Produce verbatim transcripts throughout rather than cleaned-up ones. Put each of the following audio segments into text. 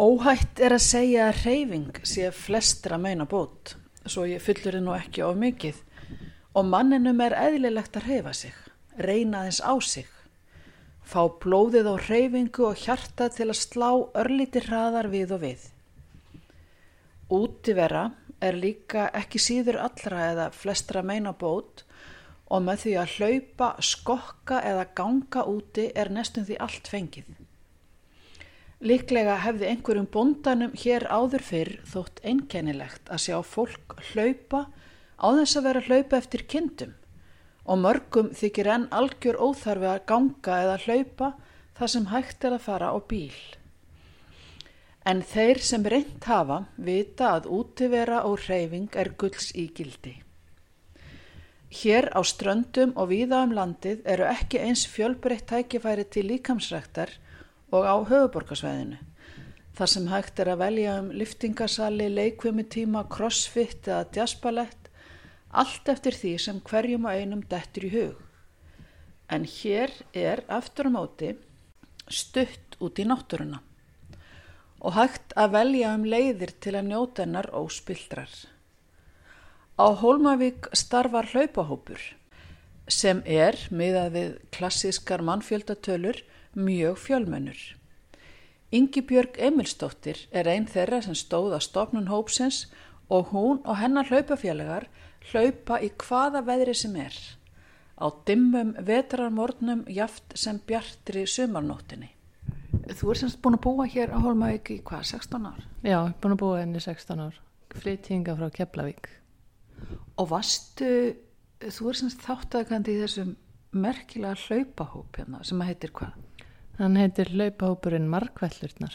Óhætt er að segja að hreyfing sé flestra meina bót, svo ég fyllir nú ekki of mikið, og manninum er eðlilegt að hreyfa sig, reyna þess á sig, fá blóðið á hreyfingu og hjarta til að slá örlítið hraðar við og við. Útivera er líka ekki síður allra eða flestra meina bót og með því að hlaupa, skokka eða ganga úti er næstum því allt fengið. Líklega hefði einhverjum bóndanum hér áður fyrr þótt einkennilegt að sjá fólk hlaupa á þess að vera hlaupa eftir kindum og mörgum þykir enn algjör óþarfi að ganga eða hlaupa þar sem hægt er að fara á bíl. En þeir sem reynt hafa vita að útivera og hreyfing er gulls ígildi. Hér á ströndum og víða um landið eru ekki eins fjölbreytt tækifæri til líkamsræktar og á höfuðborgarsvæðinu, þar sem hægt er að velja um lyftingasali, leikfimitíma, crossfit eða jazzballett, allt eftir því sem hverjum og einum dettur í hug. En hér er aftur á móti stutt út í náttúruna og hægt að velja um leiðir til að njóta hennar óspiltrar. Á Hólmavík starfar hlaupahópur sem er, miðað við klassískar mannfjöldatölur, mjög fjölmennur. Ingibjörg Emilsdóttir er ein þeirra sem stóð að stofnun hópsins og hún og hennar hlaupafélagar hlaupa í hvaða veðri sem er, á dimmum vetrarmorgnum jaft sem bjartri sumarnóttinni. Þú er semst búin að búa hér á Hólmavík í hvað, sextán ár? Já, ég er búin að búa henni sextán ár, flytjinga frá Keflavík. Og varstu, þú er semst þáttakandi í þessum merkilega hlaupahóp hérna, sem heitir hvað? Hann heitir hlaupahópurinn Markvellurnar.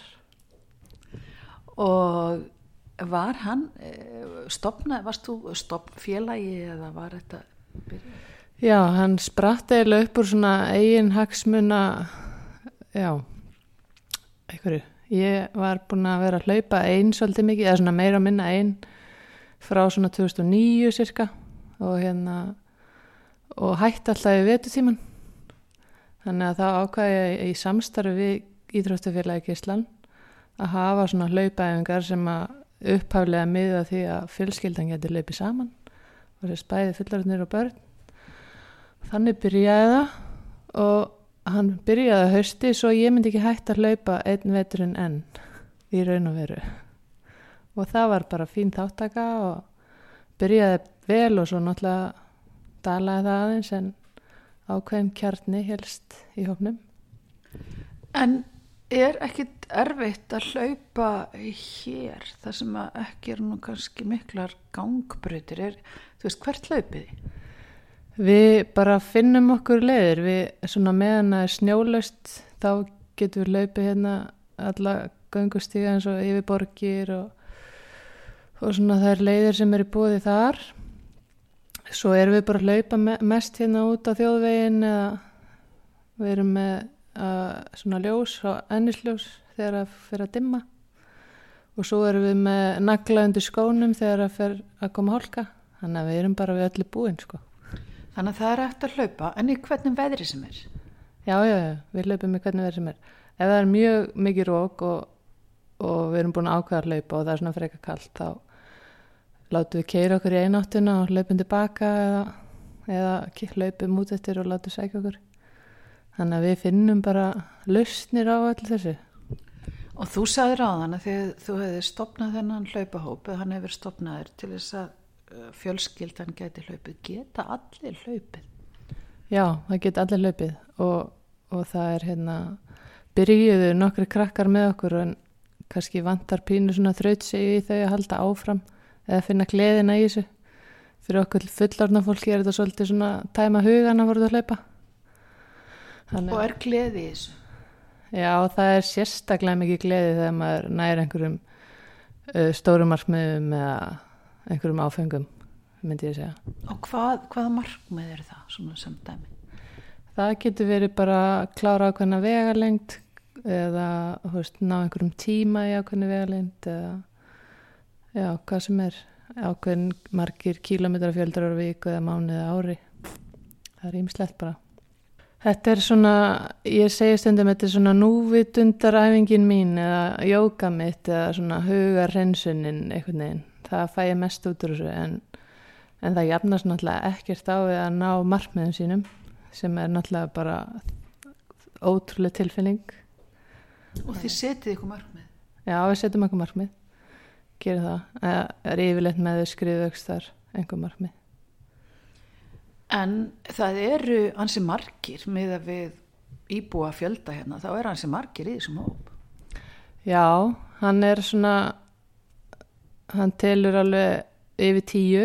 Og var hann stofnað, varst þú stofnfélagi eða var þetta byrjað? Já, hann spratt eiginlega upp úr svona eigin hagsmuna, já, einhverju. Ég var búin að vera að hlaupa ein svolítið mikið, eða svona meira og minna ein frá svona tvö þúsund og níu cirka og hérna og hætti alltaf í vetutíman. Þannig að það ákvað ég í samstarfi við Íþróttafélagi Gíslan að hafa svona hlaupaæfingar sem að upphaflega miða því að fjölskyldan geti hlaupið saman og þess bæði fullorðnir og börn. Þannig byrjaði það og hann byrjaði að hausti svo ég myndi ekki hægt að hlaupa einn veturinn enn í raun og veru. Og það var bara fín þáttaka og byrjaði vel og svo náttúrulega dalaði það aðeins en ákveðin kjarni helst í hópnum. En er ekkit erfitt að hlaupa hér þar sem að ekki er nú kannski miklar gangbrautir? Er, þú veist, hvert hlaupið þið? Við bara finnum okkur leiðir. Við svona meðan að er snjólaust þá getum við hlaupið hérna alla göngustíga eins og yfir borgir og, og svona þær leiðir sem eru í boði þar. Svo erum við bara að hlaupa mest hérna út á þjóðveginn eða við erum með uh, svona ljós og ennisljós þegar það fer að dimma og svo erum við með nagla undir skónum þegar það fer að koma hálka. Þannig að við erum bara við öllu búin sko. Þannig að það er hægt að hlaupa en í hvernig veðri sem er? Já, já, já, við hlaupum í hvernig veðri sem er. Ef það er mjög mikið rók og, og við erum búin að ákveða að hlaupa og það er svona frekar kalt þá látum við keyra okkur í eináttina og hlaupum tilbaka eða, eða hlaupum út eftir og látum sækja okkur. Þannig að við finnum bara lausnir á allir þessu. Og þú sagðir á þann að þegar þú hefði stofnað þennan hlaupahóp eða hann hefur stofnaðir til þess að fjölskyldan geti hlaupið. Geta allir hlaupið? Já, það geta allir hlaupið og, og það er hérna, byrjuðu nokkri krakkar með okkur en kannski vantar pínu svona þrautsig í þau að halda áfram eða finna gleðina í þessu. Fyrir okkur fullorðna fólki er þetta svolítið svona tæma hugan að voru að hlaupa. Þannig, og er gleði í þessu? Já, það er sérstaklega mikið gleði þegar maður nær einhverjum uh, stórum markmiðum eða einhverjum áfengum, myndi ég segja. Og hvað, hvaða markmið er það, svona sem dæmi? Það getur verið bara að klára ákveðna vegalengd eða þú veist, ná einhverjum tíma í ákveðna vegalengd eða já, hvað sem er ákveðin margir kílómetrar fjöldur á viku eða mánuði ári. Það er ýmislegt bara. Þetta er svona, ég segi stundum, þetta er svona núvitundaræfingin mín eða jóga mitt eða svona hugarhreinsunin einhvern veginn. Það fæ ég mest út úr þessu en, en það jafnast náttúrulega ekkert á við að ná markmiðum sínum sem er náttúrulega bara ótrúlega tilfinning. Og þið setið ykkur markmið? Já, við setjum ykkur markmið, gerum það. Það er yfirleitt með þau skriðvöxtar einhver markmið. En það eru ansi margir með að við íbúa fjölda hérna, þá er ansi margir í þessum hóp. Já, hann er svona, hann telur alveg yfir tíu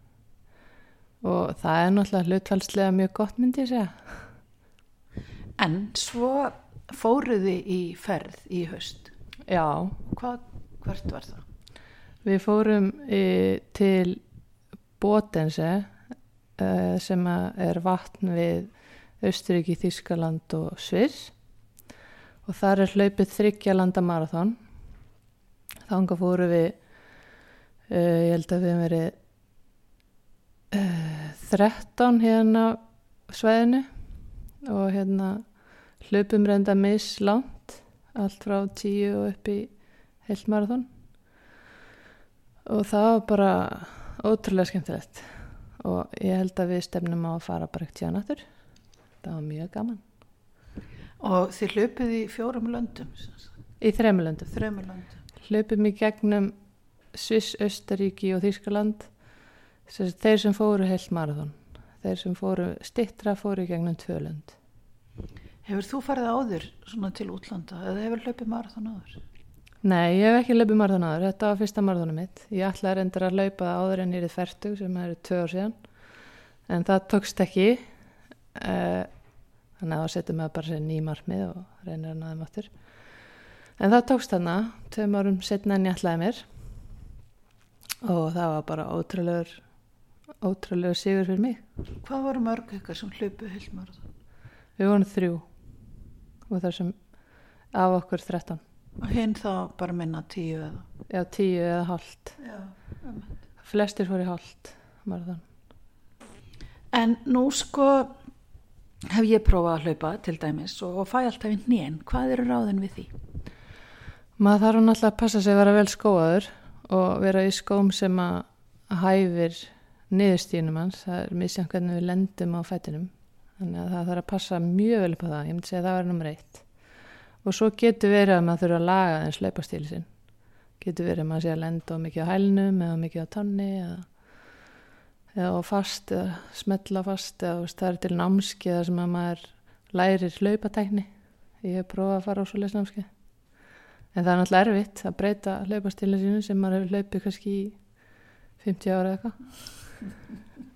og það er náttúrulega hlutfallslega mjög gott myndi ég segja. En svo fóruði í ferð í haust. Já. Hvað, hvert var það? Við fórum í, til Bodense sem er vatn við Austurríki, Þýskaland og Sviss og þar er hlaupið þriggja landa maraþon. Þangað fórum við, uh, ég held að við hefum verið uh, þrettán hérna á svæðinu og hérna hlaupum reynda mislangt, allt frá tíu og upp í heilt maraþon og það var bara ótrúlega skemmtilegt. Og ég held að við stefnum á að fara bara ekkert síðan aftur. Það var mjög gaman. Og þið hlaupið í fjórum löndum? Í þremur löndum. Þremur löndum. Hlaupum í gegnum Sviss, Austurríki og Þýskaland. Þeir sem fóru heilt maraþon. Þeir sem fóru styttra fóru í gegnum tvö lönd. Hefur þú farið áður svona til útlanda eða hefur hlaupið maraþon áður? Nei, ég hef ekki hlaupið maraþon áður. Þetta var fyrsta maraþonum mitt. Ég ætlaði reyndar að hlaupa áður en ég er fertug sem eru tvö ár síðan. En það tókst ekki. Uh, þannig að þá setjum við bara sér ný markmið og reynir að ná þeim aftur. En það tókst þarna, tveim árum setna en ég ætlaði mér. Og það var bara ótrúlegur, ótrúlegur sigur fyrir mig. Hvað voru mörg ykkar sem hlaupu heilt maraþon? Við vorum þrjú. Og þar sem af okkur þrettán. Og hinn þá bara minna tíu eða? Já, tíu eða hálft. Já, um. Flestir fór í hálft maraþon. En nú sko hef ég prófað að hlaupa til dæmis og, og fæ alltaf í hnén. Hvað eru ráðin við því? Maður þarf náttúrulega að passa sig að vera vel skóaður og vera í skóm sem að hæfir niðurstíðunum hans. Það er misjafnt hvernig við lendum á fætinum. Þannig að það þarf að passa mjög vel upp á það. Ég myndi segja að það var nummer eitt. Og svo getur verið að maður þurfa að laga þess hlaupastíli sinn. Getur verið að maður sé að lenda mikið á hælnum eða mikið á tanni eða, eða fast eða smetla fast eða það er til námskeið sem að maður lærir hlaupatækni. Ég hef prófað að fara á svoleiðis námskeið. En það er náttúrulega erfitt að breyta hlaupastíli sínu sem maður hefur hlaupið kannski í fimmtíu ára eða eitthvað.